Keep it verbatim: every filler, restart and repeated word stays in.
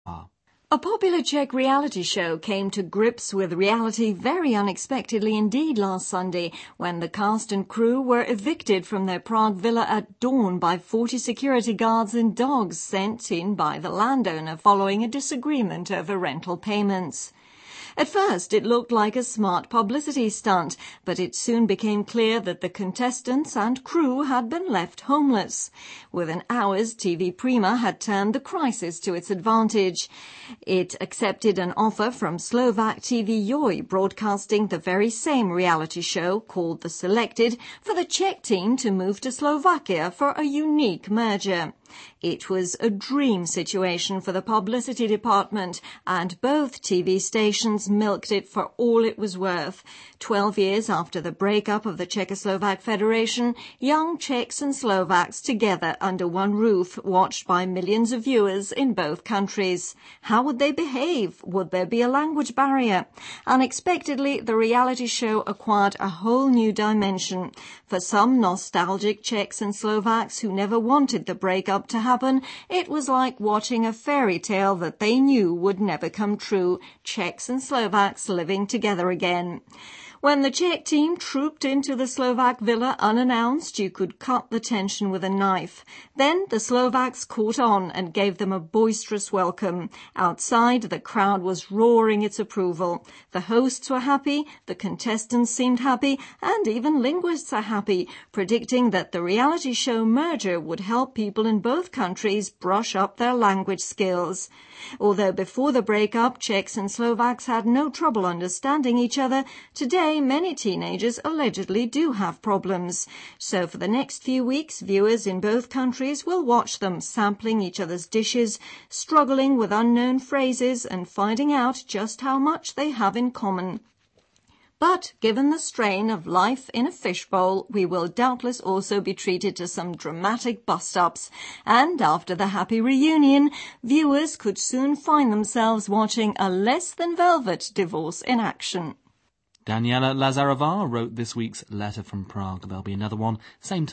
A popular Czech reality show came to grips with reality very unexpectedly indeed last Sunday when the cast and crew were evicted from their Prague villa at dawn by forty security guards and dogs sent in by the landowner following a disagreement over rental payments. At first, it looked like a smart publicity stunt, but it soon became clear that the contestants and crew had been left homeless. Within hours, T V Prima had turned the crisis to its advantage. It accepted an offer from Slovak T V Joj, broadcasting the very same reality show called The Selected, for the Czech team to move to Slovakia for a unique merger. It was a dream situation for the publicity department, and both T V stations milked it for all it was worth. Twelve years after the breakup of the Czechoslovak Federation, young Czechs and Slovaks together under one roof, watched by millions of viewers in both countries. How would they behave? Would there be a language barrier? Unexpectedly, the reality show acquired a whole new dimension. For some nostalgic Czechs and Slovaks who never wanted the breakup to happen, it was like watching a fairy tale that they knew would never come true, Czechs and Slovaks living together again. When the Czech team trooped into the Slovak villa unannounced, you could cut the tension with a knife. Then the Slovaks caught on and gave them a boisterous welcome. Outside, the crowd was roaring its approval. The hosts were happy, the contestants seemed happy, and even linguists are happy, predicting that the reality show merger would help people in both countries brush up their language skills. Although before the breakup, Czechs and Slovaks had no trouble understanding each other, today many teenagers allegedly do have problems. So for the next few weeks, viewers in both countries will watch them sampling each other's dishes, struggling with unknown phrases and finding out just how much they have in common. But given the strain of life in a fishbowl, we will doubtless also be treated to some dramatic bust-ups. And after the happy reunion, viewers could soon find themselves watching a less than velvet divorce in action. Daniela Lazarova wrote this week's Letter from Prague. There'll be another one, same time.